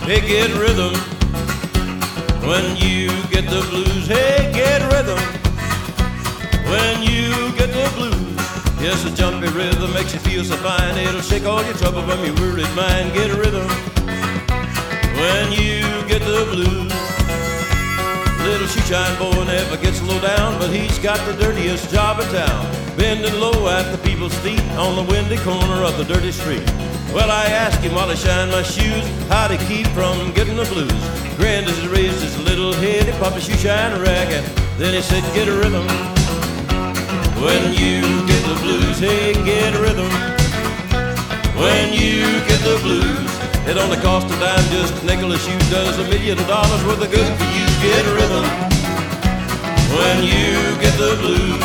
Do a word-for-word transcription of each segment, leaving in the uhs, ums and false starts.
Hey, get rhythm when you get the blues. Hey, get rhythm when you get the blues. Yes, a jumpy rhythm makes you feel so fine. It'll shake all your trouble from your worried mind. Get a rhythm when you get the blues. Little shoeshine boy never gets low down, but he's got the dirtiest job in town, bending low at the people's feet on the windy corner of the dirty street. Well, I asked him while I shined my shoes how to keep from getting the blues. Grinned as he raised his little head, he popped a shoeshine rag, and then he said, get a rhythm when you get the blues. Hey, get a rhythm when you get the blues. It only costs a dime, just a nickel a shoe, does a million dollars worth of good for you. Get a rhythm when you get the blues.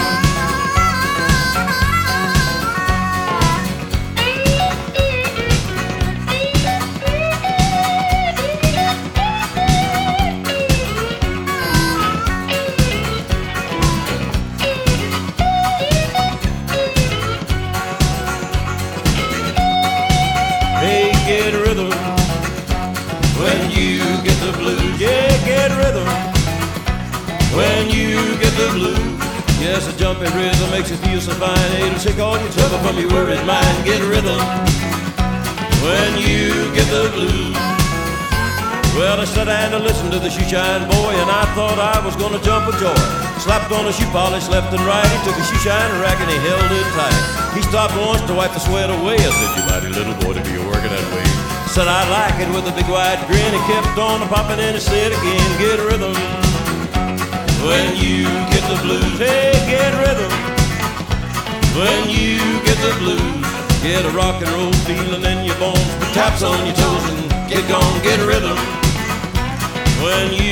Hey, get a rhythm when you get the blues. Yeah, get a rhythm when you get the blues. Yes, a jumpy rhythm makes you feel so fine. It'll shake all your trouble from your worried mind. Get a rhythm when you get the blues. Well, I sat down to listen to the shoeshine boy, and I thought I was gonna jump with joy. Slapped on a shoe polish left and right. He took a shoeshine rack and he held it tight. He stopped once to wipe the sweat away. I said, you mighty little boy to be working that way. Said I like it with a big wide grin. He kept on popping and he said again, get a rhythm when you get the blues. Hey, get a rhythm when you get the blues. Get a rock and roll feeling in your bones, put taps on your toes and get gone. Get a rhythm when you